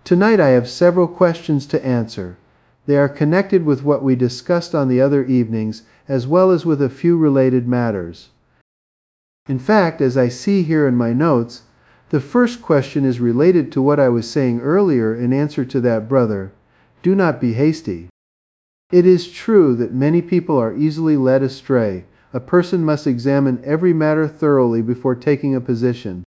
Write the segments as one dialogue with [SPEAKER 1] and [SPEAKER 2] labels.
[SPEAKER 1] Tonight I have several questions to answer. They are connected with what we discussed on the other evenings, as well as with a few related matters. In fact, as I see here in my notes, the first question is related to what I was saying earlier in answer to that brother. Do not be hasty. It is true that many people are easily led astray. A person must examine every matter thoroughly before taking a position.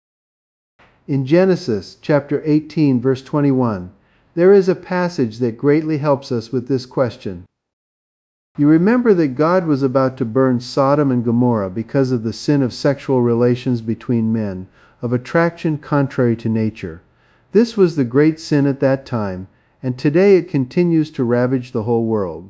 [SPEAKER 1] In Genesis chapter 18, verse 21, there is a passage that greatly helps us with this question. You remember that God was about to burn Sodom and Gomorrah because of the sin of sexual relations between men, of attraction contrary to nature. This was the great sin at that time, and today it continues to ravage the whole world.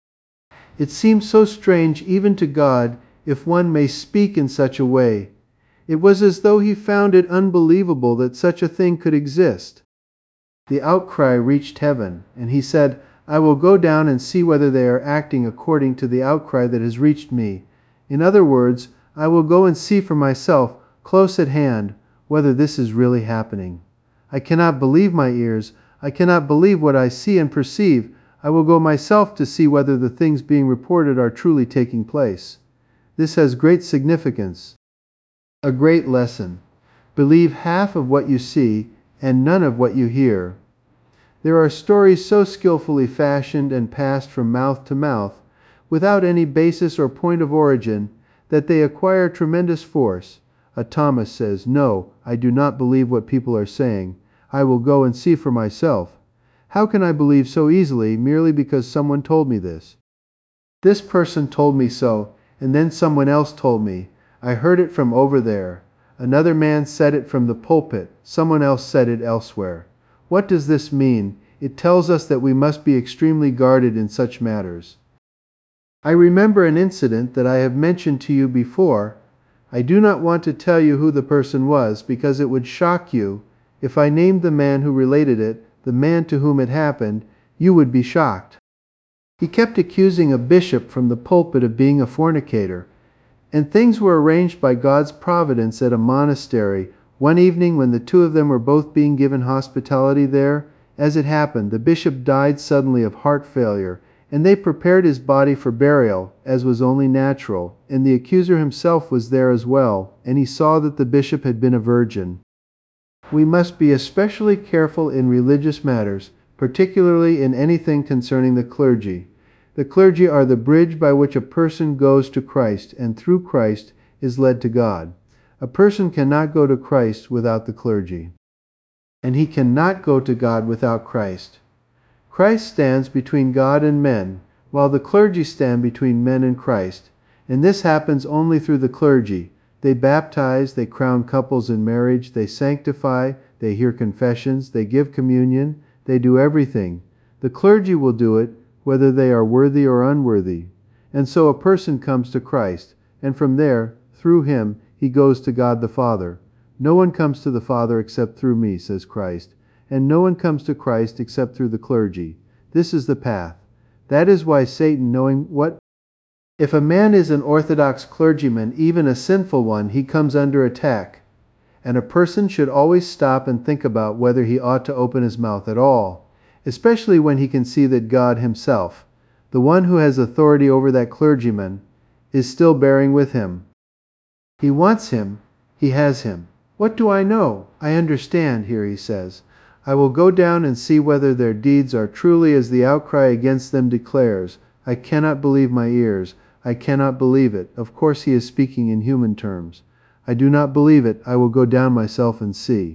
[SPEAKER 1] It seems so strange even to God, if one may speak in such a way. It was as though he found it unbelievable that such a thing could exist. The outcry reached heaven, and he said, I will go down and see whether they are acting according to the outcry that has reached me. In other words, I will go and see for myself, close at hand, whether this is really happening. I cannot believe my ears. I cannot believe what I see and perceive. I will go myself to see whether the things being reported are truly taking place. This has great significance, a great lesson. Believe half of what you see and none of what you hear. There are stories so skillfully fashioned and passed from mouth to mouth, without any basis or point of origin, that they acquire tremendous force. A Thomas says, No, I do not believe what people are saying. I will go and see for myself. How can I believe so easily merely because someone told me this? This person told me so, and then someone else told me. I heard it from over there. Another man said it from the pulpit. Someone else said it elsewhere. What does this mean? It tells us that we must be extremely guarded in such matters. I remember an incident that I have mentioned to you before. I do not want to tell you who the person was, because it would shock you. If I named the man who related it, the man to whom it happened, you would be shocked. He kept accusing a bishop from the pulpit of being a fornicator, and things were arranged by God's providence at a monastery. One evening when the two of them were both being given hospitality there, as it happened, the bishop died suddenly of heart failure, and they prepared his body for burial, as was only natural, and the accuser himself was there as well, and he saw that the bishop had been a virgin. We must be especially careful in religious matters, particularly in anything concerning the clergy. The clergy are the bridge by which a person goes to Christ, and through Christ is led to God. A person cannot go to Christ without the clergy, and he cannot go to God without Christ. Christ stands between God and men, while the clergy stand between men and Christ, and this happens only through the clergy. They baptize, they crown couples in marriage, they sanctify, they hear confessions, they give communion, they do everything. The clergy will do it, whether they are worthy or unworthy. And so a person comes to Christ, and from there, through him, he goes to God the Father. No one comes to the Father except through me, says Christ, and no one comes to Christ except through the clergy. This is the path. That is why Satan, knowing what if a man is an orthodox clergyman, even a sinful one, he comes under attack. And a person should always stop and think about whether he ought to open his mouth at all, especially when he can see that God himself, the one who has authority over that clergyman, is still bearing with him. He wants him, he has him. What do I know? I understand, here he says. I will go down and see whether their deeds are truly as the outcry against them declares. I cannot believe my ears. I cannot believe it. Of course he is speaking in human terms. I do not believe it. I will go down myself and see.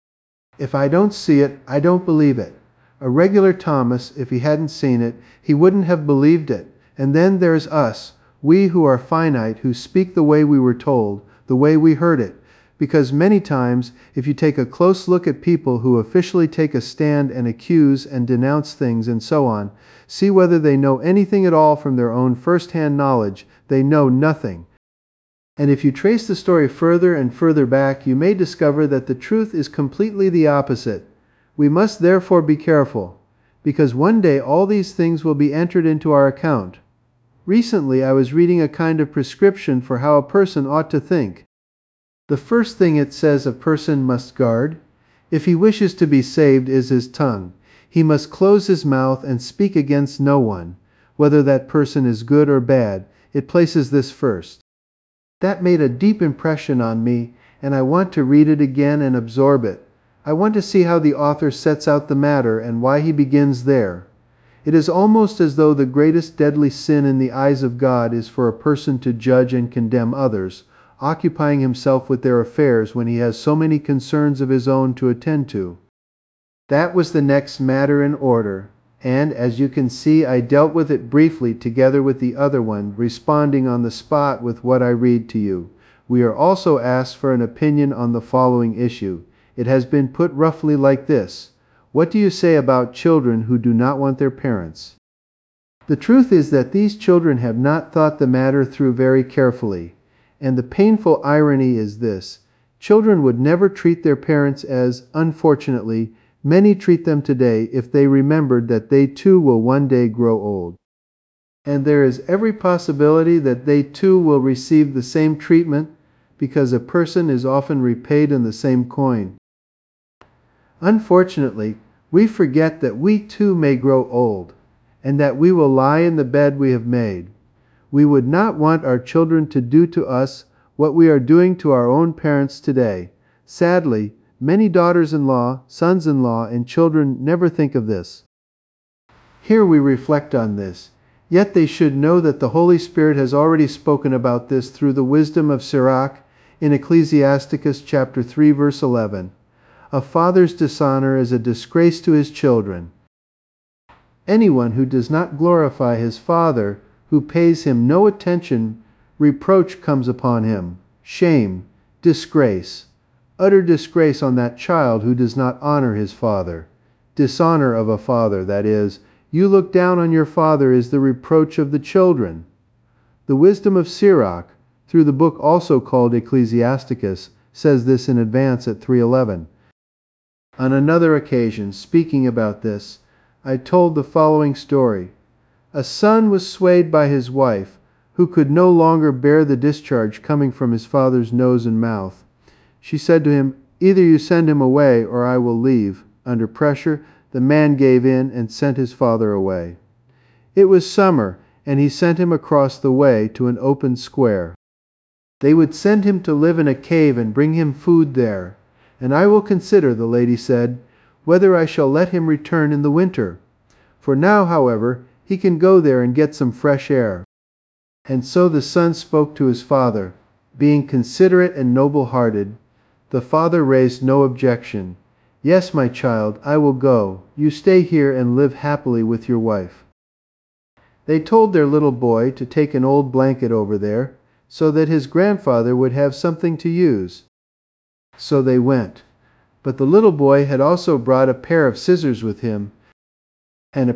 [SPEAKER 1] If I don't see it, I don't believe it. A regular Thomas, if he hadn't seen it, he wouldn't have believed it. And then there's us, we who are finite, who speak the way we were told, the way we heard it. Because many times, if you take a close look at people who officially take a stand and accuse and denounce things and so on, see whether they know anything at all from their own first-hand knowledge, they know nothing. And if you trace the story further and further back, you may discover that the truth is completely the opposite. We must therefore be careful, because one day all these things will be entered into our account. Recently I was reading a kind of prescription for how a person ought to think. The first thing it says a person must guard. If he wishes to be saved is his tongue. He must close his mouth and speak against no one, whether that person is good or bad. It places this first. That made a deep impression on me, and I want to read it again and absorb it. I want to see how the author sets out the matter and why he begins there. It is almost as though the greatest deadly sin in the eyes of God is for a person to judge and condemn others, occupying himself with their affairs when he has so many concerns of his own to attend to. That was the next matter in order, and as you can see, I dealt with it briefly together with the other one, responding on the spot with what I read to you. We are also asked for an opinion on the following issue. It has been put roughly like this: what do you say about children who do not want their parents? The truth is that these children have not thought the matter through very carefully, and the painful irony is this: children would never treat their parents as, unfortunately, many treat them today if they remembered that they too will one day grow old. And there is every possibility that they too will receive the same treatment, because a person is often repaid in the same coin. Unfortunately, we forget that we too may grow old, and that we will lie in the bed we have made. We would not want our children to do to us what we are doing to our own parents today. Sadly, many daughters-in-law, sons-in-law, and children never think of this. Here we reflect on this. Yet they should know that the Holy Spirit has already spoken about this through the wisdom of Sirach in Ecclesiasticus chapter 3 verse 11. A father's dishonor is a disgrace to his children. Anyone who does not glorify his father, who pays him no attention, reproach comes upon him, shame, disgrace, utter disgrace on that child who does not honor his father. Dishonor of a father, that is, you look down on your father, is the reproach of the children. The wisdom of Sirach, through the book also called Ecclesiasticus, says this in advance at 3:11. On another occasion, speaking about this, I told the following story. A son was swayed by his wife, who could no longer bear the discharge coming from his father's nose and mouth. She said to him, "Either you send him away, or I will leave." Under pressure, the man gave in and sent his father away. It was summer, and he sent him across the way to an open square. They would send him to live in a cave and bring him food there. "And I will consider," the lady said, "whether I shall let him return in the winter. For now, however, he can go there and get some fresh air." And so the son spoke to his father. Being considerate and noble-hearted, the father raised no objection. "Yes, my child, I will go. You stay here and live happily with your wife." They told their little boy to take an old blanket over there, so that his grandfather would have something to use. So they went. But the little boy had also brought a pair of scissors with him, and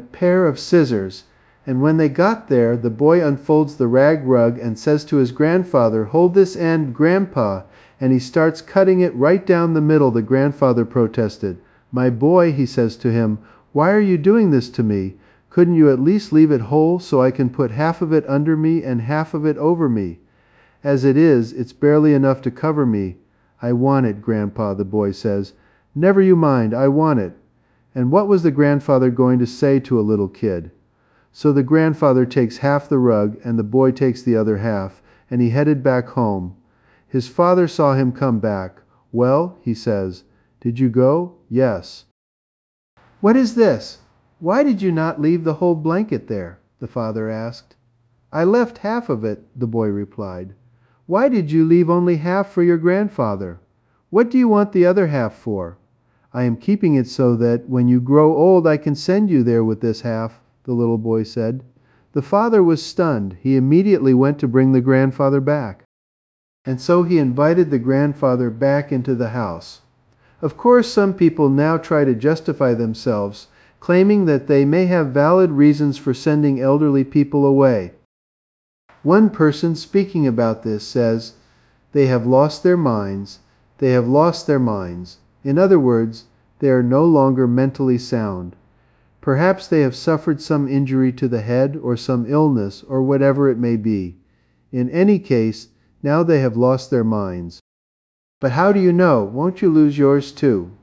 [SPEAKER 1] when they got there, the boy unfolds the rag rug and says to his grandfather, "Hold this end, Grandpa," and he starts cutting it right down the middle. The grandfather protested. "My boy," he says to him, "why are you doing this to me? Couldn't you at least leave it whole so I can put half of it under me and half of it over me? As it is, it's barely enough to cover me." "I want it, Grandpa," the boy says. "Never you mind, I want it." And what was the grandfather going to say to a little kid? So the grandfather takes half the rug, and the boy takes the other half, and he headed back home. His father saw him come back. "Well," he says, "did you go?" "Yes." "What is this? Why did you not leave the whole blanket there?" the father asked. "I left half of it," the boy replied. "Why did you leave only half for your grandfather? What do you want the other half for?" "I am keeping it so that, when you grow old, I can send you there with this half," the little boy said. The father was stunned. He immediately went to bring the grandfather back. And so he invited the grandfather back into the house. Of course, some people now try to justify themselves, claiming that they may have valid reasons for sending elderly people away. One person speaking about this says, "They have lost their minds. They have lost their minds." In other words, they are no longer mentally sound. Perhaps they have suffered some injury to the head, or some illness, or whatever it may be. In any case, now they have lost their minds. But how do you know? Won't you lose yours too?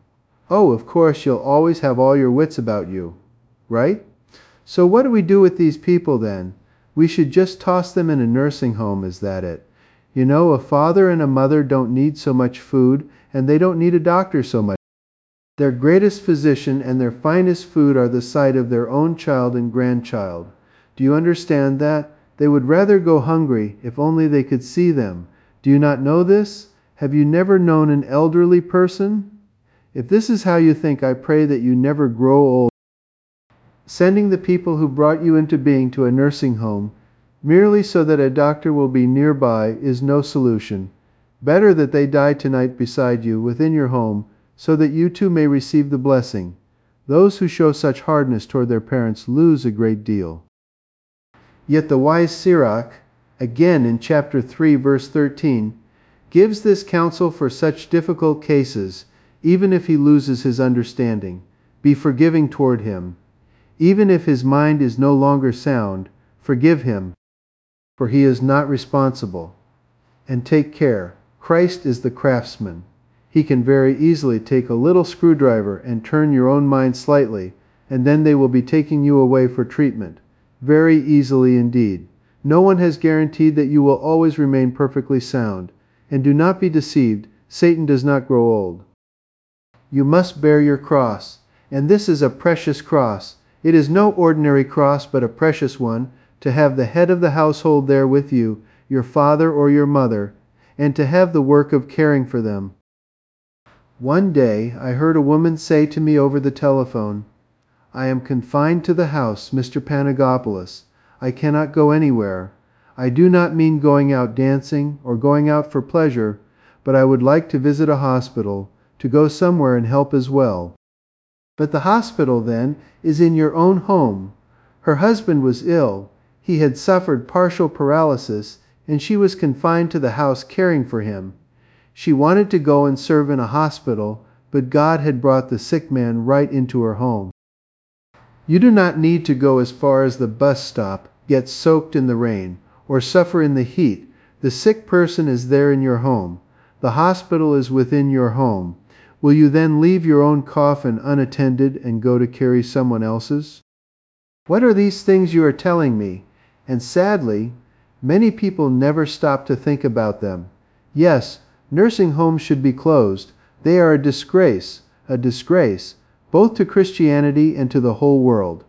[SPEAKER 1] Oh, of course, you'll always have all your wits about you, right? So what do we do with these people then? We should just toss them in a nursing home, is that it? You know, a father and a mother don't need so much food, and they don't need a doctor so much. Their greatest physician and their finest food are the sight of their own child and grandchild. Do you understand that? They would rather go hungry if only they could see them. Do you not know this? Have you never known an elderly person? If this is how you think, I pray that you never grow old. Sending the people who brought you into being to a nursing home merely so that a doctor will be nearby is no solution. Better that they die tonight beside you within your home so that you too may receive the blessing. Those who show such hardness toward their parents lose a great deal. Yet the wise Sirach, again in chapter 3 verse 13, gives this counsel for such difficult cases, even if he loses his understanding. Be forgiving toward him. Even if his mind is no longer sound, forgive him, for he is not responsible. And take care. Christ is the craftsman. He can very easily take a little screwdriver and turn your own mind slightly, and then they will be taking you away for treatment. Very easily indeed. No one has guaranteed that you will always remain perfectly sound. And do not be deceived, Satan does not grow old. You must bear your cross, and this is a precious cross. It is no ordinary cross, but a precious one, to have the head of the household there with you, your father or your mother, and to have the work of caring for them. One day I heard a woman say to me over the telephone, "I am confined to the house, Mr. Panagopoulos. I cannot go anywhere. I do not mean going out dancing or going out for pleasure, but I would like to visit a hospital, to go somewhere and help as well." But the hospital, then, is in your own home. Her husband was ill. He had suffered partial paralysis, and she was confined to the house caring for him. She wanted to go and serve in a hospital, but God had brought the sick man right into her home. You do not need to go as far as the bus stop, get soaked in the rain, or suffer in the heat. The sick person is there in your home. The hospital is within your home. Will you then leave your own coffin unattended and go to carry someone else's? What are these things you are telling me? And sadly, many people never stop to think about them. Yes, nursing homes should be closed. They are a disgrace, both to Christianity and to the whole world.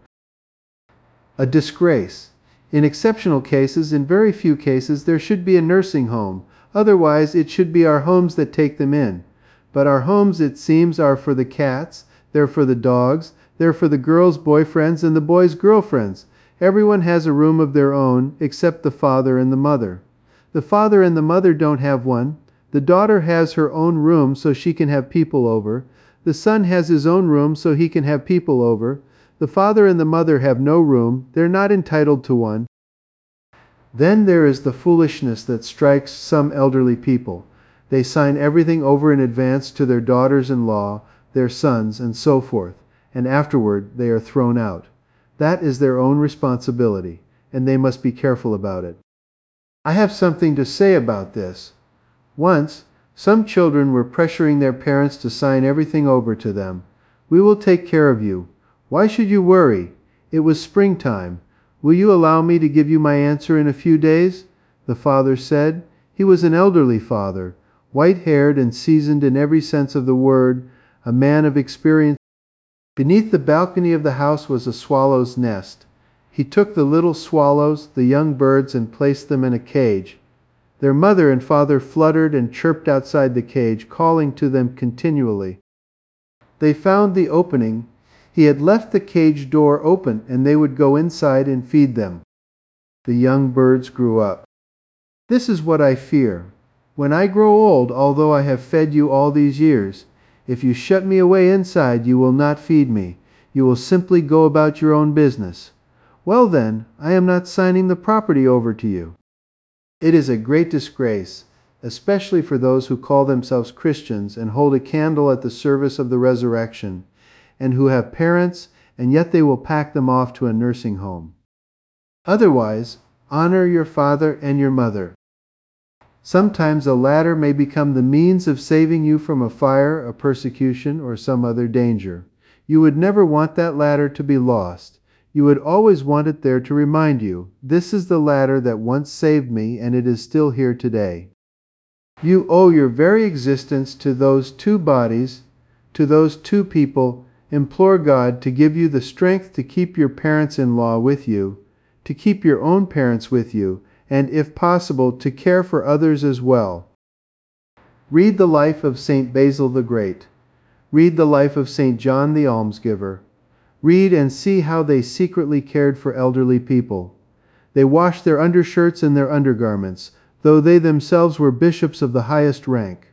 [SPEAKER 1] A disgrace. In exceptional cases, in very few cases, there should be a nursing home. Otherwise, it should be our homes that take them in. But our homes, it seems, are for the cats, they're for the dogs, they're for the girls' boyfriends and the boys' girlfriends. Everyone has a room of their own, except the father and the mother. The father and the mother don't have one. The daughter has her own room so she can have people over. The son has his own room so he can have people over. The father and the mother have no room. They're not entitled to one. Then there is the foolishness that strikes some elderly people. They sign everything over in advance to their daughters-in-law, their sons, and so forth, and afterward they are thrown out. That is their own responsibility, and they must be careful about it. I have something to say about this. Once, some children were pressuring their parents to sign everything over to them. "We will take care of you. Why should you worry? It was springtime. Will you allow me to give you my answer in a few days?" The father said. He was an elderly father, white-haired and seasoned in every sense of the word, a man of experience. Beneath the balcony of the house was a swallow's nest. He took the little swallows, the young birds, and placed them in a cage. Their mother and father fluttered and chirped outside the cage, calling to them continually. They found the opening. He had left the cage door open, and they would go inside and feed them. The young birds grew up. This is what I fear. When I grow old, although I have fed you all these years, if you shut me away inside, you will not feed me. You will simply go about your own business. Well then, I am not signing the property over to you. It is a great disgrace, especially for those who call themselves Christians and hold a candle at the service of the resurrection, and who have parents, and yet they will pack them off to a nursing home. Otherwise, honor your father and your mother. Sometimes a ladder may become the means of saving you from a fire, a persecution, or some other danger. You would never want that ladder to be lost. You would always want it there to remind you, this is the ladder that once saved me, and it is still here today. You owe your very existence to those two bodies, to those two people. Implore God to give you the strength to keep your parents-in-law with you, to keep your own parents with you, and if possible, to care for others as well. Read the life of St. Basil the Great. Read the life of St. John the Almsgiver. Read and see how they secretly cared for elderly people. They washed their undershirts and their undergarments, though they themselves were bishops of the highest rank.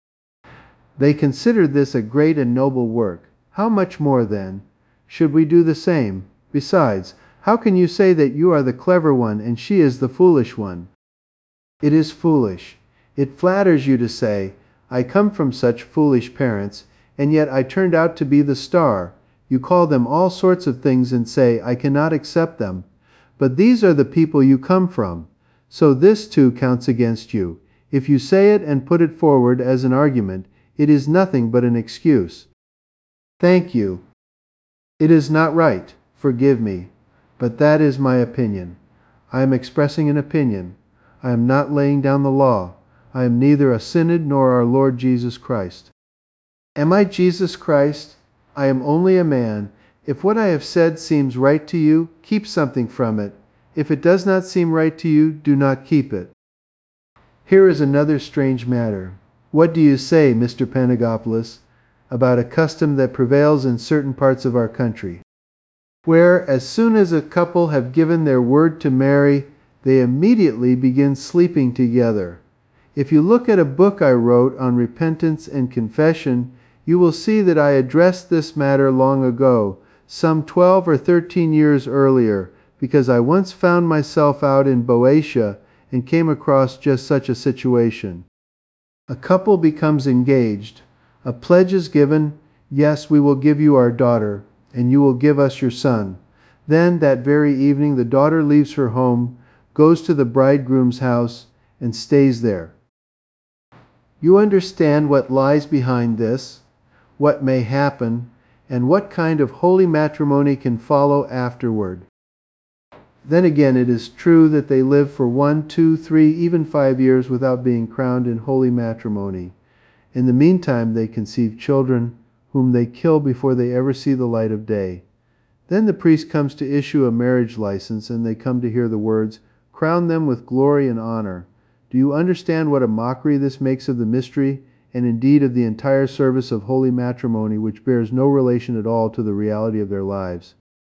[SPEAKER 1] They considered this a great and noble work. How much more, then, should we do the same? Besides, how can you say that you are the clever one and she is the foolish one? It is foolish. It flatters you to say, I come from such foolish parents, and yet I turned out to be the star. You call them all sorts of things and say, I cannot accept them. But these are the people you come from. So this too counts against you. If you say it and put it forward as an argument, it is nothing but an excuse. Thank you. It is not right. Forgive me. But that is my opinion. I am expressing an opinion. I am not laying down the law. I am neither a synod nor our Lord Jesus Christ. Am I Jesus Christ? I am only a man. If what I have said seems right to you, keep something from it. If it does not seem right to you, do not keep it. Here is another strange matter. What do you say, Mr. Panagopoulos, about a custom that prevails in certain parts of our country, where as soon as a couple have given their word to marry, they immediately begin sleeping together? If you look at a book I wrote on repentance and confession, you will see that I addressed this matter long ago, some 12 or 13 years earlier, because I once found myself out in Boeotia and came across just such a situation. A couple becomes engaged. A pledge is given, yes, we will give you our daughter, and you will give us your son. Then, that very evening, the daughter leaves her home, goes to the bridegroom's house, and stays there. You understand what lies behind this, what may happen, and what kind of holy matrimony can follow afterward. Then again, it is true that they live for 1, 2, 3, even 5 years without being crowned in holy matrimony. In the meantime, they conceive children whom they kill before they ever see the light of day. Then the priest comes to issue a marriage license, and they come to hear the words, "Crown them with glory and honor." Do you understand what a mockery this makes of the mystery, and indeed of the entire service of holy matrimony, which bears no relation at all to the reality of their lives?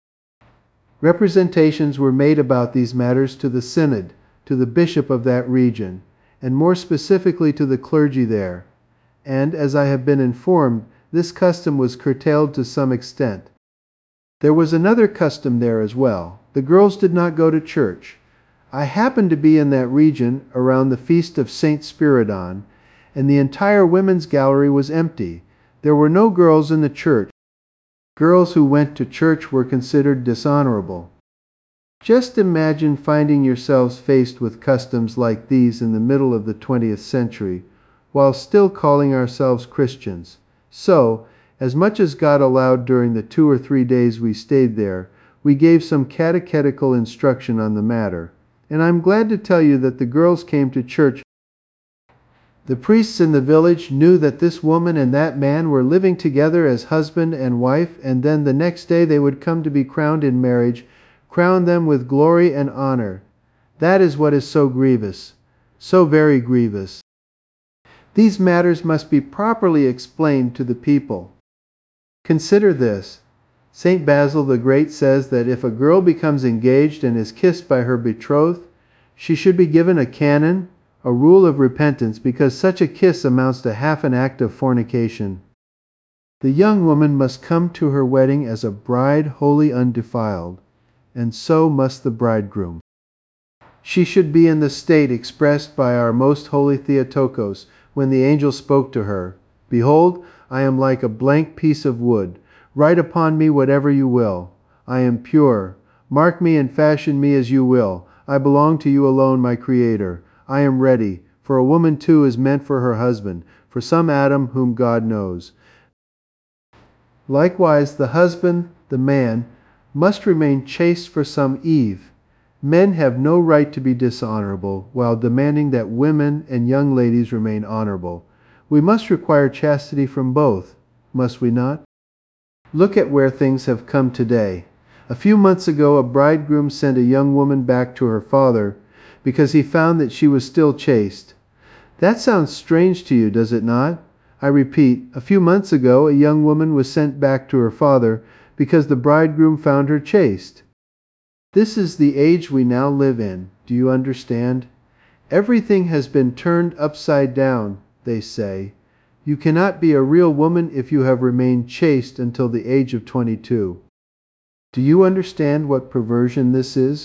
[SPEAKER 1] Representations were made about these matters to the synod, to the bishop of that region, and more specifically to the clergy there. And, as I have been informed, this custom was curtailed to some extent. There was another custom there as well. The girls did not go to church. I happened to be in that region around the feast of Saint Spiridon, and the entire women's gallery was empty. There were no girls in the church. Girls who went to church were considered dishonorable. Just imagine finding yourselves faced with customs like these in the middle of the 20th century, while still calling ourselves Christians. So, as much as God allowed during the 2 or 3 days we stayed there, we gave some catechetical instruction on the matter. And I'm glad to tell you that the girls came to church. The priests in the village knew that this woman and that man were living together as husband and wife, and then the next day they would come to be crowned in marriage, crown them with glory and honor. That is what is so grievous, so very grievous. These matters must be properly explained to the people. Consider this. St. Basil the Great says that if a girl becomes engaged and is kissed by her betrothed, she should be given a canon, a rule of repentance, because such a kiss amounts to half an act of fornication. The young woman must come to her wedding as a bride wholly undefiled, and so must the bridegroom. She should be in the state expressed by our most holy Theotokos when the angel spoke to her, "Behold, I am like a blank piece of wood. Write upon me whatever you will. I am pure. Mark me and fashion me as you will. I belong to you alone, my Creator. I am ready. For a woman too is meant for her husband, for some Adam whom God knows. Likewise, the husband, the man, must remain chaste for some Eve. Men have no right to be dishonorable, while demanding that women and young ladies remain honorable. We must require chastity from both, must we not? Look at where things have come today. A few months ago, a bridegroom sent a young woman back to her father because he found that she was still chaste. That sounds strange to you, does it not? I repeat, a few months ago, a young woman was sent back to her father because the bridegroom found her chaste. This is the age we now live in. Do you understand? Everything has been turned upside down, they say. You cannot be a real woman if you have remained chaste until the age of 22. Do you understand what perversion this is?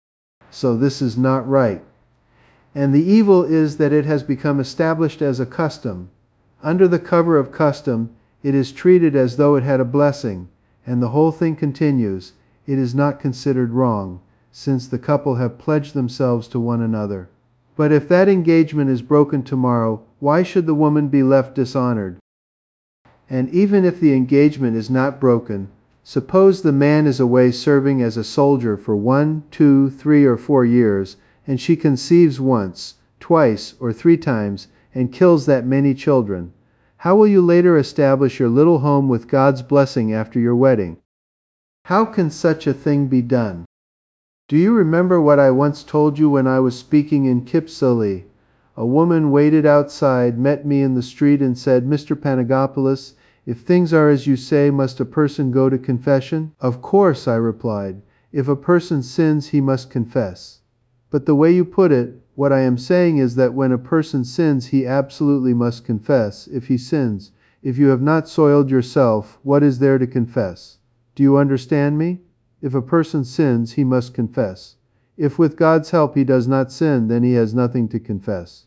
[SPEAKER 1] So this is not right. And the evil is that it has become established as a custom. Under the cover of custom, it is treated as though it had a blessing, and the whole thing continues. It is not considered wrong, since the couple have pledged themselves to one another. But if that engagement is broken tomorrow, why should the woman be left dishonored? And even if the engagement is not broken, suppose the man is away serving as a soldier for 1, 2, 3, or 4 years, and she conceives once, twice, or 3 times, and kills that many children. How will you later establish your little home with God's blessing after your wedding? How can such a thing be done? Do you remember what I once told you when I was speaking in Kypsili? A woman waited outside, met me in the street, and said, "Mr. Panagopoulos, if things are as you say, must a person go to confession?" "Of course," I replied. "If a person sins, he must confess." "But the way you put it, what I am saying is that when a person sins, he absolutely must confess, if he sins. If you have not soiled yourself, what is there to confess? Do you understand me? If a person sins, he must confess. If with God's help he does not sin, then he has nothing to confess."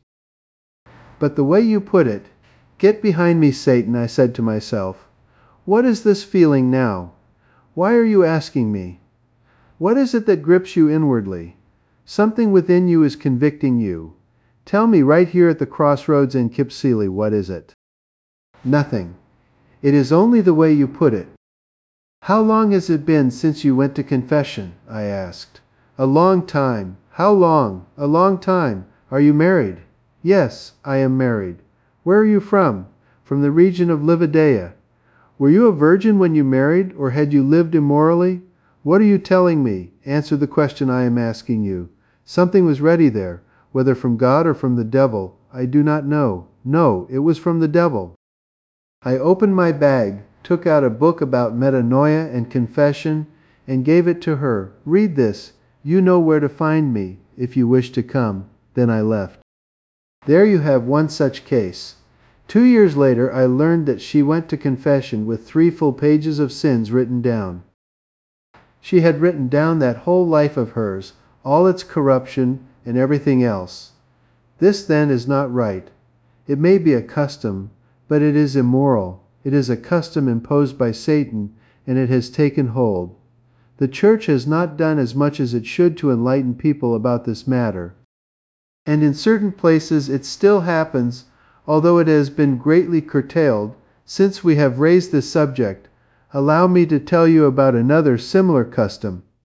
[SPEAKER 1] But the way you put it, "Get behind me, Satan," I said to myself. What is this feeling now? Why are you asking me? What is it that grips you inwardly? Something within you is convicting you. Tell me right here at the crossroads in Kypsili, what is it? Nothing. It is only the way you put it. "How long has it been since you went to confession?" I asked. "A long time." "How long?" "A long time." "Are you married?" "Yes, I am married." "Where are you from?" "From the region of Livadia." "Were you a virgin when you married, or had you lived immorally?" "What are you telling me? Answer the question I am asking you." "Something was ready there. Whether from God or from the devil, I do not know." "No, it was from the devil." I opened my bag, took out a book about metanoia and confession, and gave it to her. "Read this. You know where to find me, if you wish to come." Then I left. There you have one such case. 2 years later, I learned that she went to confession with 3 full pages of sins written down. She had written down that whole life of hers, all its corruption and everything else. This then is not right. It may be a custom, but it is immoral. It is a custom imposed by Satan, and it has taken hold. The church has not done as much as it should to enlighten people about this matter. And in certain places it still happens, although it has been greatly curtailed. Since we have raised this subject, allow me to tell you about another similar custom.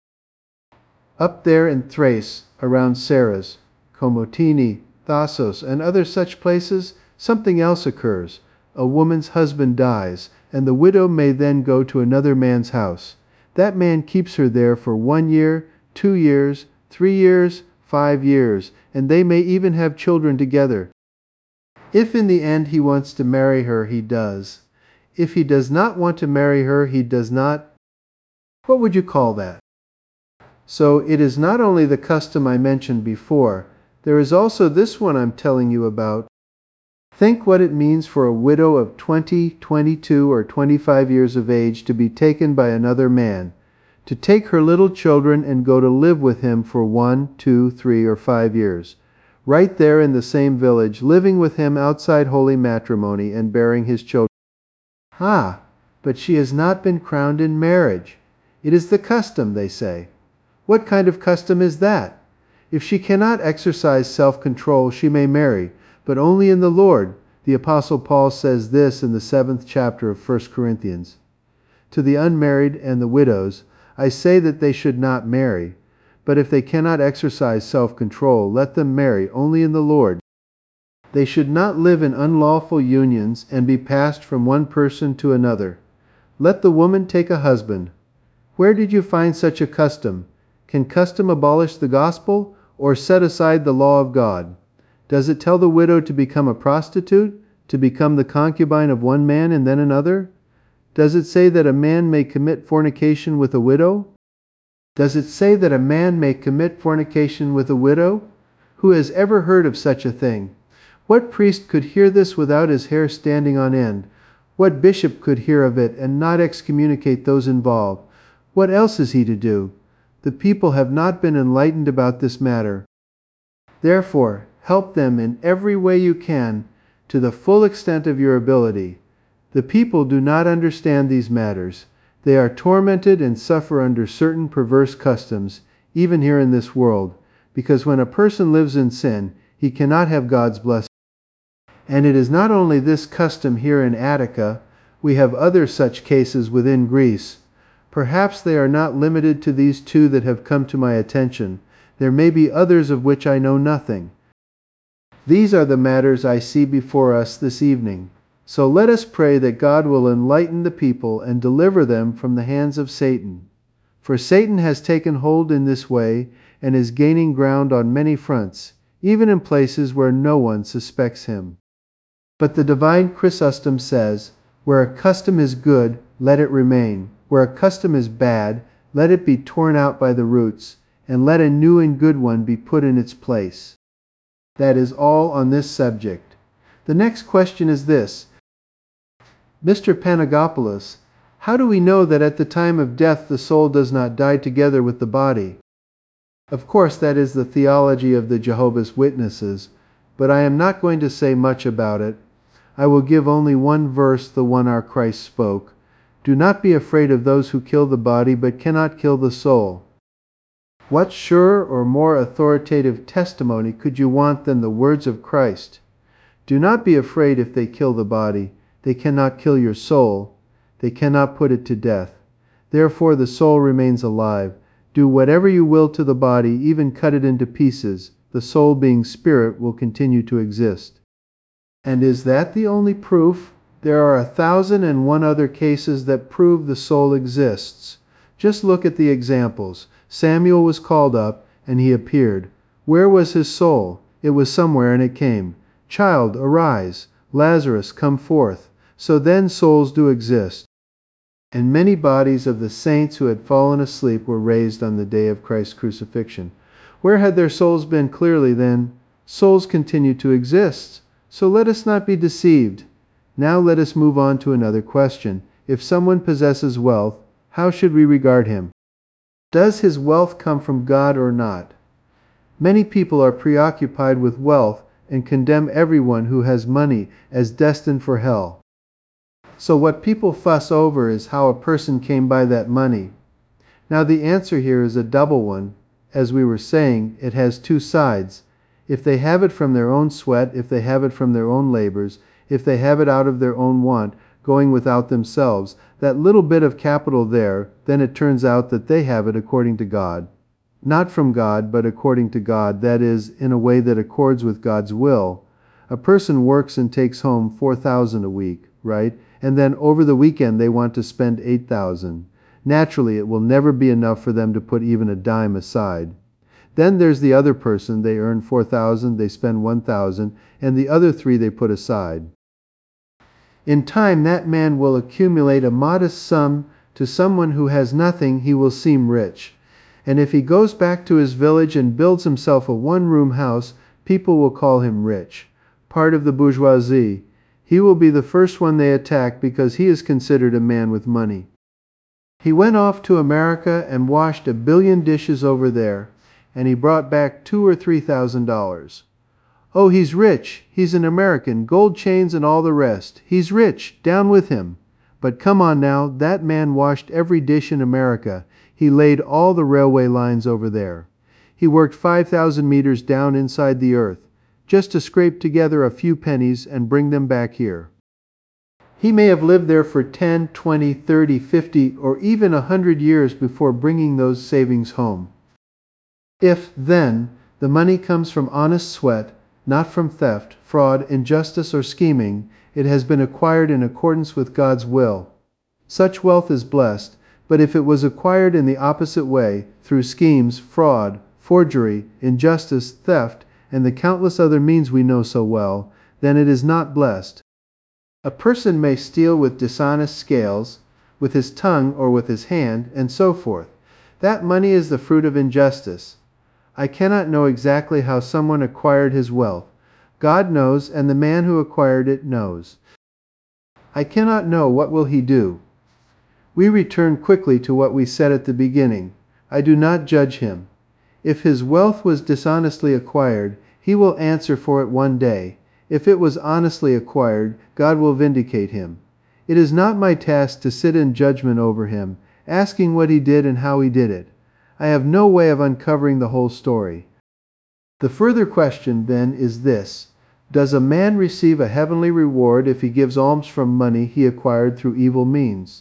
[SPEAKER 1] Up there in Thrace, around Saras, Komotini, Thasos, and other such places, something else occurs. A woman's husband dies, and the widow may then go to another man's house. That man keeps her there for 1 year, 2 years, 3 years, 5 years, and they may even have children together. If in the end he wants to marry her, he does. If he does not want to marry her, he does not. What would you call that? So it is not only the custom I mentioned before, there is also this one I'm telling you about. Think what it means for a widow of 20, 22, or 25 years of age to be taken by another man, to take her little children and go to live with him for 1, 2, 3, or 5 years, right there in the same village, living with him outside holy matrimony and bearing his children. Ah, but she has not been crowned in marriage. It is the custom, they say. What kind of custom is that? If she cannot exercise self-control, she may marry, but only in the Lord. The Apostle Paul says this in the 7th chapter of 1 Corinthians. To the unmarried and the widows, I say that they should not marry, but if they cannot exercise self-control, let them marry only in the Lord. They should not live in unlawful unions and be passed from one person to another. Let the woman take a husband. Where did you find such a custom? Can custom abolish the gospel, or set aside the law of God? Does it tell the widow to become a prostitute, to become the concubine of one man and then another? Does it say that a man may commit fornication with a widow? Does it say that a man may commit fornication with a widow? Who has ever heard of such a thing? What priest could hear this without his hair standing on end? What bishop could hear of it and not excommunicate those involved? What else is he to do? The people have not been enlightened about this matter. Therefore, help them in every way you can, to the full extent of your ability. The people do not understand these matters. They are tormented and suffer under certain perverse customs, even here in this world, because when a person lives in sin, he cannot have God's blessing. And it is not only this custom here in Attica, we have other such cases within Greece. Perhaps they are not limited to these two that have come to my attention. There may be others of which I know nothing. These are the matters I see before us this evening. So let us pray that God will enlighten the people and deliver them from the hands of Satan. For Satan has taken hold in this way and is gaining ground on many fronts, even in places where no one suspects him. But the divine Chrysostom says, where a custom is good, let it remain. Where a custom is bad, let it be torn out by the roots, and let a new and good one be put in its place. That is all on this subject. The next question is this. Mr. Panagopoulos, how do we know that at the time of death the soul does not die together with the body? Of course, that is the theology of the Jehovah's Witnesses, but I am not going to say much about it. I will give only one verse, the one our Christ spoke. Do not be afraid of those who kill the body but cannot kill the soul. What surer or more authoritative testimony could you want than the words of Christ? Do not be afraid if they kill the body. They cannot kill your soul. They cannot put it to death. Therefore the soul remains alive. Do whatever you will to the body, even cut it into pieces. The soul, being spirit, will continue to exist. And is that the only proof? There are 1,001 other cases that prove the soul exists. Just look at the examples. Samuel was called up, and he appeared. Where was his soul? It was somewhere, and it came. Child, arise. Lazarus, come forth. So then souls do exist. And many bodies of the saints who had fallen asleep were raised on the day of Christ's crucifixion. Where had their souls been? Clearly, then, souls continue to exist. So let us not be deceived. Now let us move on to another question. If someone possesses wealth, how should we regard him? Does his wealth come from God or not? Many people are preoccupied with wealth and condemn everyone who has money as destined for hell. So what people fuss over is how a person came by that money. Now the answer here is a double one. As we were saying, it has two sides. If they have it from their own sweat, if they have it from their own labors, if they have it out of their own want, going without themselves, that little bit of capital there, then it turns out that they have it according to God. Not from God, but according to God, that is, in a way that accords with God's will. A person works and takes home 4,000 a week, right? And then over the weekend they want to spend 8,000. Naturally, it will never be enough for them to put even a dime aside. Then there's the other person. They earn 4,000, they spend 1,000, and the other 3 they put aside. In time, that man will accumulate a modest sum. To someone who has nothing, he will seem rich. And if he goes back to his village and builds himself a one-room house, people will call him rich. Part of the bourgeoisie. He will be the first one they attack because he is considered a man with money. He went off to America and washed 1 billion dishes over there, and he brought back $2,000 or $3,000. Oh, he's rich. He's an American, gold chains and all the rest. He's rich. Down with him. But come on now, that man washed every dish in America. He laid all the railway lines over there. He worked 5,000 meters down inside the earth, just to scrape together a few pennies and bring them back here. He may have lived there for 10, 20, 30, 50, or even 100 years before bringing those savings home. If, then, the money comes from honest sweat, not from theft, fraud, injustice, or scheming, it has been acquired in accordance with God's will. Such wealth is blessed, but if it was acquired in the opposite way, through schemes, fraud, forgery, injustice, theft, and the countless other means we know so well, then it is not blessed. A person may steal with dishonest scales, with his tongue or with his hand, and so forth. That money is the fruit of injustice. I cannot know exactly how someone acquired his wealth. God knows, and the man who acquired it knows. I cannot know what will he do. We return quickly to what we said at the beginning. I do not judge him. If his wealth was dishonestly acquired, he will answer for it one day. If it was honestly acquired, God will vindicate him. It is not my task to sit in judgment over him, asking what he did and how he did it. I have no way of uncovering the whole story. The further question, then, is this: does a man receive a heavenly reward if he gives alms from money he acquired through evil means?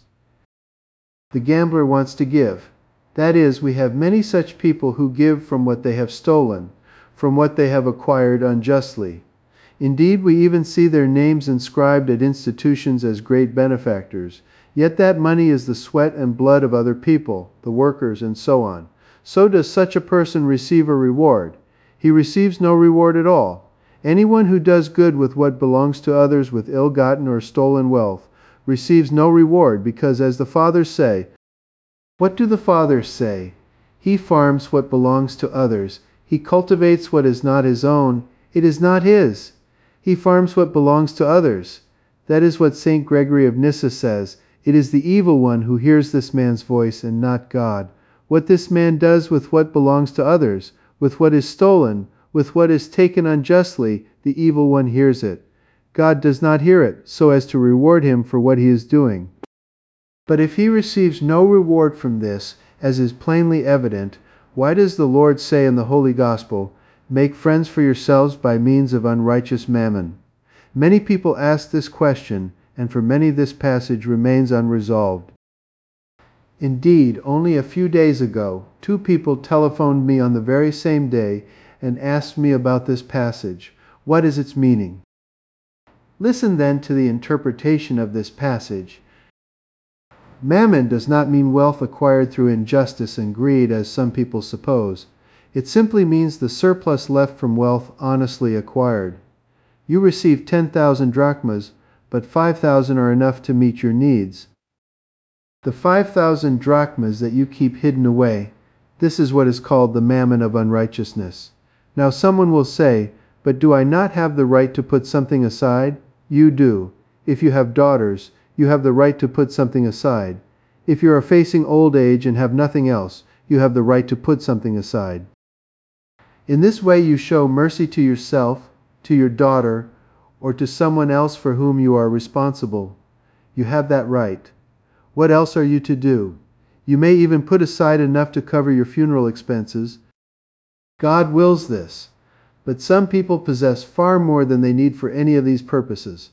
[SPEAKER 1] The gambler wants to give. That is, we have many such people who give from what they have stolen, from what they have acquired unjustly. Indeed, we even see their names inscribed at institutions as great benefactors. Yet that money is the sweat and blood of other people, the workers, and so on. So does such a person receive a reward? He receives no reward at all. Anyone who does good with what belongs to others with ill-gotten or stolen wealth receives no reward, because, as the fathers say, what do the fathers say? He farms what belongs to others. He cultivates what is not his own. It is not his. He farms what belongs to others. That is what St. Gregory of Nyssa says. It is the evil one who hears this man's voice, and not God. What this man does with what belongs to others, with what is stolen, with what is taken unjustly, the evil one hears it. God does not hear it, so as to reward him for what he is doing. But if he receives no reward from this, as is plainly evident, why does the Lord say in the Holy Gospel, "Make friends for yourselves by means of unrighteous mammon"? Many people ask this question, and for many this passage remains unresolved. Indeed, only a few days ago, 2 people telephoned me on the very same day and asked me about this passage. What is its meaning? Listen then to the interpretation of this passage. Mammon does not mean wealth acquired through injustice and greed, as some people suppose. It simply means the surplus left from wealth honestly acquired. You receive 10,000 drachmas, but 5,000 are enough to meet your needs. The 5,000 drachmas that you keep hidden away, this is what is called the mammon of unrighteousness. Now someone will say, but do I not have the right to put something aside? You do. If you have daughters, you have the right to put something aside. If you are facing old age and have nothing else, you have the right to put something aside. In this way you show mercy to yourself, to your daughter, or to someone else for whom you are responsible. You have that right. What else are you to do? You may even put aside enough to cover your funeral expenses. God wills this. But some people possess far more than they need for any of these purposes.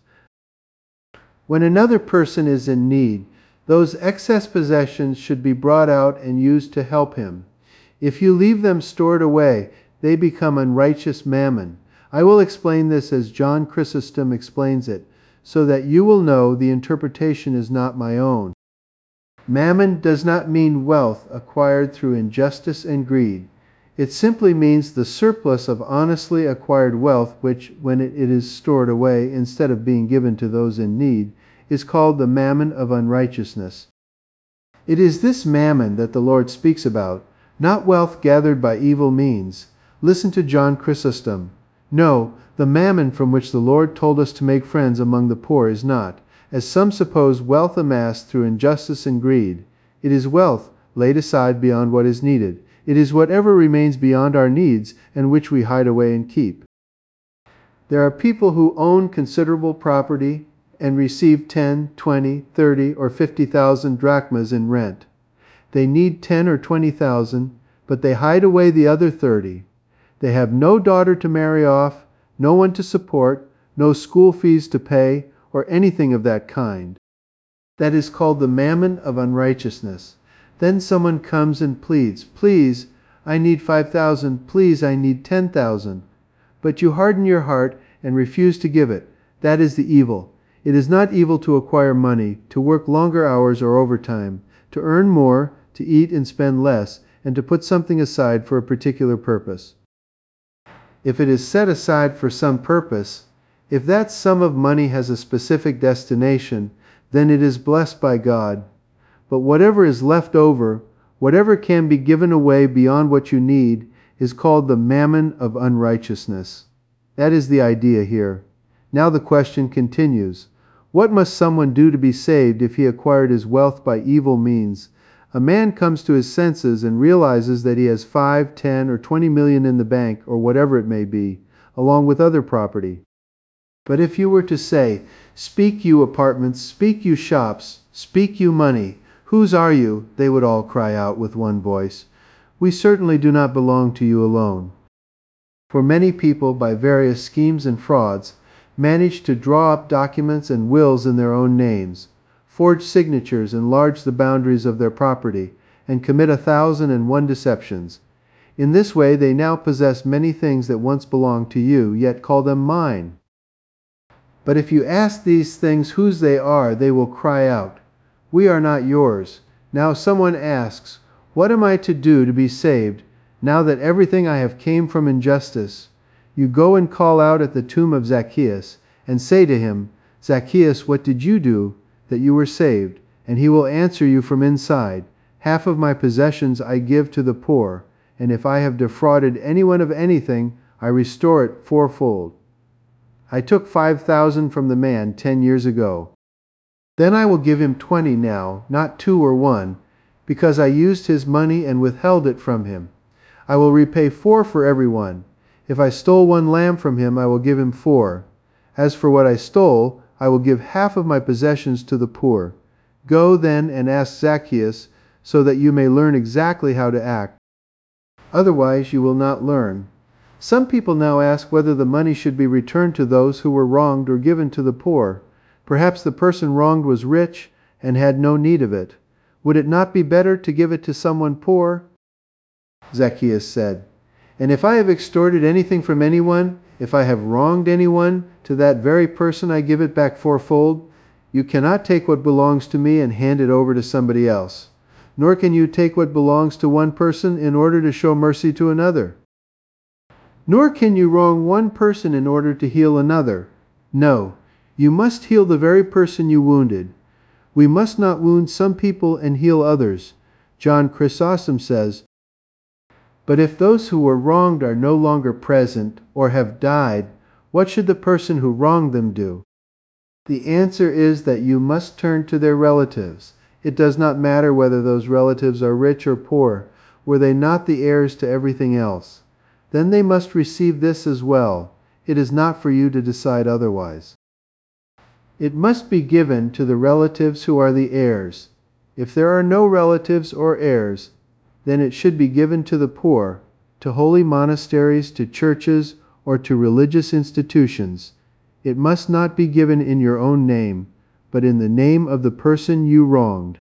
[SPEAKER 1] When another person is in need, those excess possessions should be brought out and used to help him. If you leave them stored away, they become unrighteous mammon. I will explain this as John Chrysostom explains it, so that you will know the interpretation is not my own. Mammon does not mean wealth acquired through injustice and greed. It simply means the surplus of honestly acquired wealth which, when it is stored away instead of being given to those in need, is called the mammon of unrighteousness. It is this mammon that the Lord speaks about, not wealth gathered by evil means. Listen to John Chrysostom. No, the mammon from which the Lord told us to make friends among the poor is not, as some suppose, wealth amassed through injustice and greed. It is wealth laid aside beyond what is needed. It is whatever remains beyond our needs and which we hide away and keep. There are people who own considerable property and receive 10, 20, 30, or 50,000 drachmas in rent. They need 10 or 20,000, but they hide away the other 30. They have no daughter to marry off, no one to support, no school fees to pay, or anything of that kind. That is called the mammon of unrighteousness. Then someone comes and pleads, "Please, I need 5,000. Please, I need 10,000. But you harden your heart and refuse to give it. That is the evil. It is not evil to acquire money, to work longer hours or overtime, to earn more, to eat and spend less, and to put something aside for a particular purpose. If it is set aside for some purpose, if that sum of money has a specific destination, then it is blessed by God. But whatever is left over, whatever can be given away beyond what you need, is called the mammon of unrighteousness." That is the idea here. Now the question continues. What must someone do to be saved if he acquired his wealth by evil means? A man comes to his senses and realizes that he has 5, 10, or 20 million in the bank, or whatever it may be, along with other property. But if you were to say, "Speak, you apartments, speak, you shops, speak, you money, whose are you?" they would all cry out with one voice, "We certainly do not belong to you alone." For many people, by various schemes and frauds, manage to draw up documents and wills in their own names, forge signatures, enlarge the boundaries of their property, and commit 1,001 deceptions. In this way they now possess many things that once belonged to you, yet call them mine. But if you ask these things whose they are, they will cry out, "We are not yours." Now someone asks, "What am I to do to be saved, now that everything I have came from injustice?" You go and call out at the tomb of Zacchaeus, and say to him, "Zacchaeus, what did you do that you were saved?" And he will answer you from inside, "Half of my possessions I give to the poor, and if I have defrauded anyone of anything, I restore it fourfold. I took 5,000 from the man 10 years ago. Then I will give him 20 now, not 2 or 1, because I used his money and withheld it from him. I will repay 4 for everyone. If I stole 1 lamb from him, I will give him 4. As for what I stole, I will give half of my possessions to the poor. Go then and ask Zacchaeus, so that you may learn exactly how to act. Otherwise you will not learn." Some people now ask whether the money should be returned to those who were wronged or given to the poor. Perhaps the person wronged was rich and had no need of it. Would it not be better to give it to someone poor? Zacchaeus said, "And if I have extorted anything from anyone, if I have wronged anyone, to that very person I give it back fourfold. You cannot take what belongs to me and hand it over to somebody else. Nor can you take what belongs to one person in order to show mercy to another. Nor can you wrong one person in order to heal another. No, you must heal the very person you wounded. We must not wound some people and heal others. John Chrysostom says, "But if those who were wronged are no longer present or have died, what should the person who wronged them do?" The answer is that you must turn to their relatives. It does not matter whether those relatives are rich or poor, were they not the heirs to everything else. Then they must receive this as well. It is not for you to decide otherwise. It must be given to the relatives who are the heirs. If there are no relatives or heirs, then it should be given to the poor, to holy monasteries, to churches, or to religious institutions. It must not be given in your own name, but in the name of the person you wronged.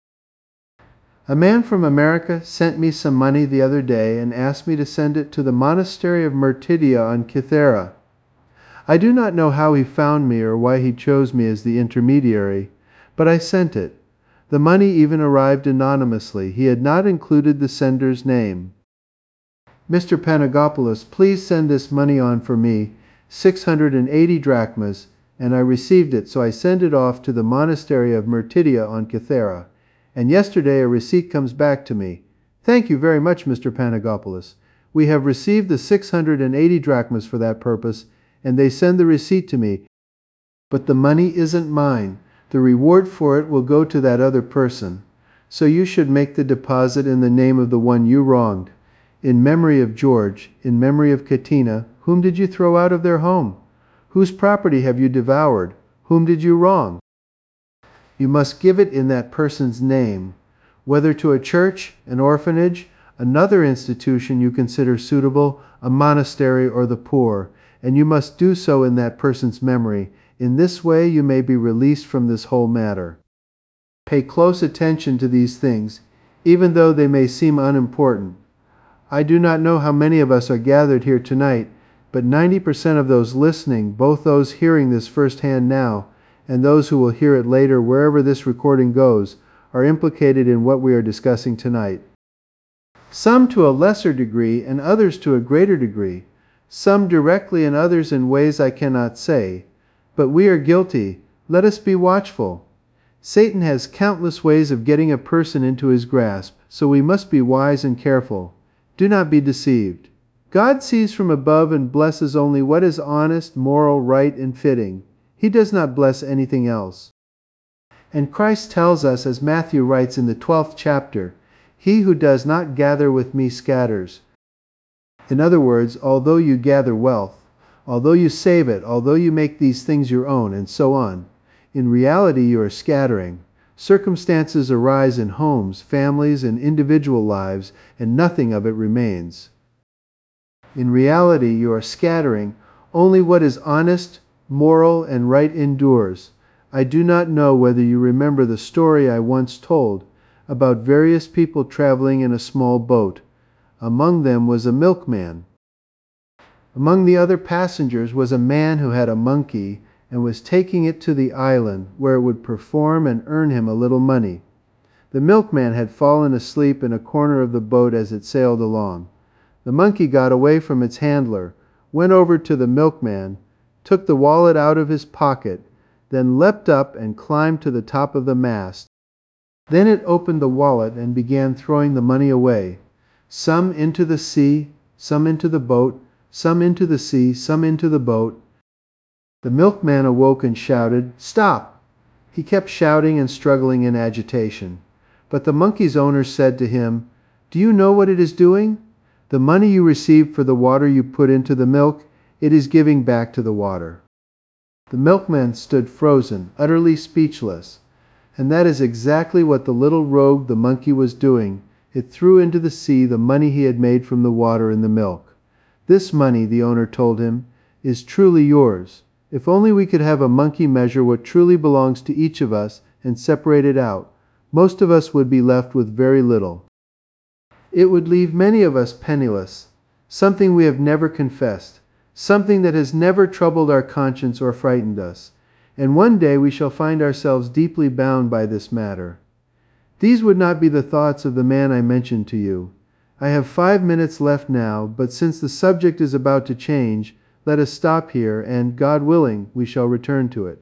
[SPEAKER 1] A man from America sent me some money the other day and asked me to send it to the monastery of Myrtidia on Kythera. I do not know how he found me or why he chose me as the intermediary, but I sent it. The money even arrived anonymously. He had not included the sender's name. "Mr. Panagopoulos, please send this money on for me, 680 drachmas, and I received it, so I send it off to the monastery of Myrtidia on Kythera. And yesterday a receipt comes back to me. Thank you very much, Mr. Panagopoulos. We have received the 680 drachmas for that purpose, and they send the receipt to me. But the money isn't mine. The reward for it will go to that other person. So you should make the deposit in the name of the one you wronged. In memory of George, in memory of Katina, whom did you throw out of their home? Whose property have you devoured? Whom did you wrong? You must give it in that person's name, whether to a church, an orphanage, Another institution you consider suitable, a monastery or the poor, and you must do so in that person's memory. In this way you may be released from this whole matter. Pay close attention to these things, even though they may seem unimportant. I do not know how many of us are gathered here tonight, but 90% of those listening, both those hearing this firsthand now, and those who will hear it later wherever this recording goes, are implicated in what we are discussing tonight. Some to a lesser degree and others to a greater degree, some directly and others in ways I cannot say. But we are guilty. Let us be watchful. Satan has countless ways of getting a person into his grasp, so we must be wise and careful. Do not be deceived. God sees from above and blesses only what is honest, moral, right, and fitting. He does not bless anything else. And Christ tells us, as Matthew writes in the 12th chapter, "He who does not gather with me scatters." In other words, although you gather wealth, although you save it, although you make these things your own, and so on, in reality you are scattering. Circumstances arise in homes, families, and individual lives, and nothing of it remains. In reality you are scattering. Only what is honest, moral, and right endures. I do not know whether you remember the story I once told about various people traveling in a small boat. Among them was a milkman. Among the other passengers was a man who had a monkey and was taking it to the island where it would perform and earn him a little money. The milkman had fallen asleep in a corner of the boat as it sailed along. The monkey got away from its handler, went over to the milkman, took the wallet out of his pocket, then leapt up and climbed to the top of the mast. Then it opened the wallet and began throwing the money away, some into the sea, some into the boat, some into the sea, some into the boat. The milkman awoke and shouted, "Stop!" He kept shouting and struggling in agitation. But the monkey's owner said to him, "Do you know what it is doing? The money you received for the water you put into the milk, it is giving back to the water." The milkman stood frozen, utterly speechless. And that is exactly what the little rogue the monkey was doing. It threw into the sea the money he had made from the water and the milk. "This money," the owner told him, "is truly yours. If only we could have a monkey measure what truly belongs to each of us and separate it out, most of us would be left with very little. It would leave many of us penniless, something we have never confessed, something that has never troubled our conscience or frightened us. And one day we shall find ourselves deeply bound by this matter." These would not be the thoughts of the man I mentioned to you. I have 5 minutes left now, but since the subject is about to change, let us stop here, and, God willing, we shall return to it.